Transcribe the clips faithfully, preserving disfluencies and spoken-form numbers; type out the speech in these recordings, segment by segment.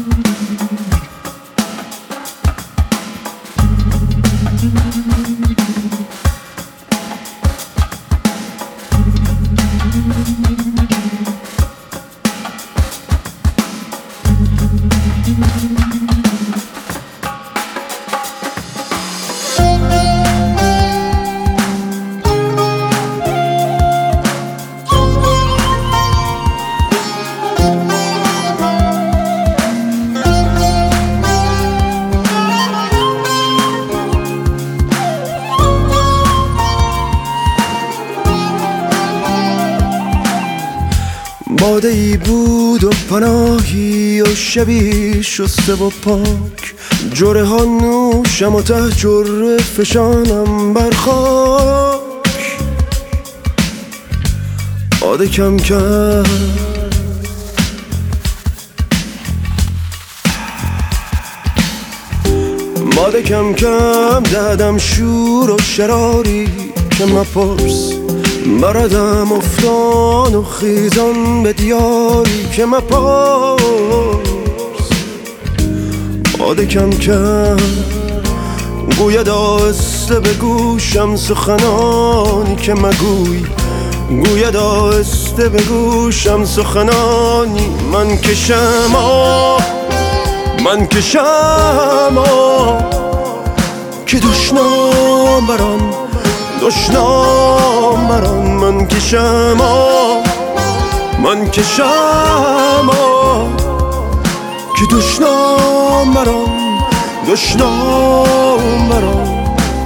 باده ای بود و پناهی و شبی شسته و پاک، جره ها نوشم و ته جره فشانم بر خاک. باده کم کم باده کم کم دادم شور و شراری که مپرس، بردم افتان و خیزان به دیاری که مپرس. باده کم کم گوید آهسته به گوشم سخنانی که مگوی، گوید آهسته به گوشم سخنانی. من کشم آه من کشم آه که دشنام بران دشنام بران. من کشم آه من کشم آه که دشنام بران دشنام بران.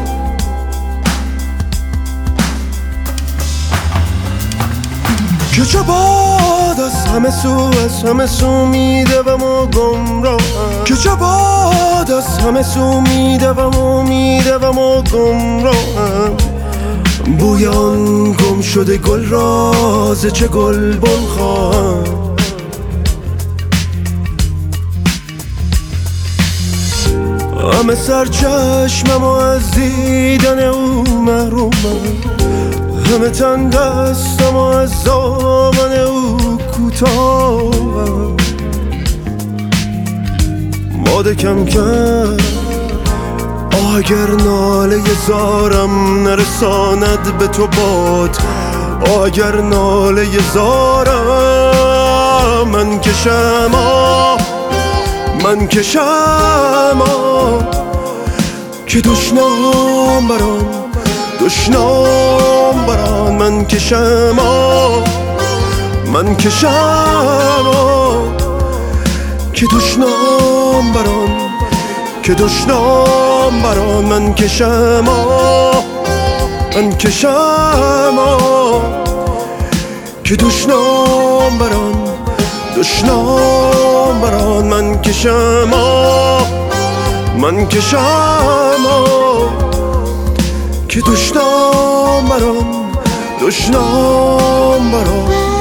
که چه باد از همه سو از همه سو میدوم و گمراهم، که چه باد از همه سو میدوم و میدوم و گمراهم. بوی آن گم شده گل راز چه گل بن خواهم. همه سر چشمم و از دیدن او محرومم، همه تن دستم و از دامن او کوتاهم. باده کم کم آه اگر ناله زارم نرساند به تو باد، آه اگر ناله زارم. من کشم آه من کشم آه که دشنام بران دشنام بران. من کشم آه من کشم آه که دشنام بران که دشنام بران. من کشم آه من کشم آه که دشنام بران دشنام بران. من کشم آه من کشم آه که دشنام بران دشنام بران.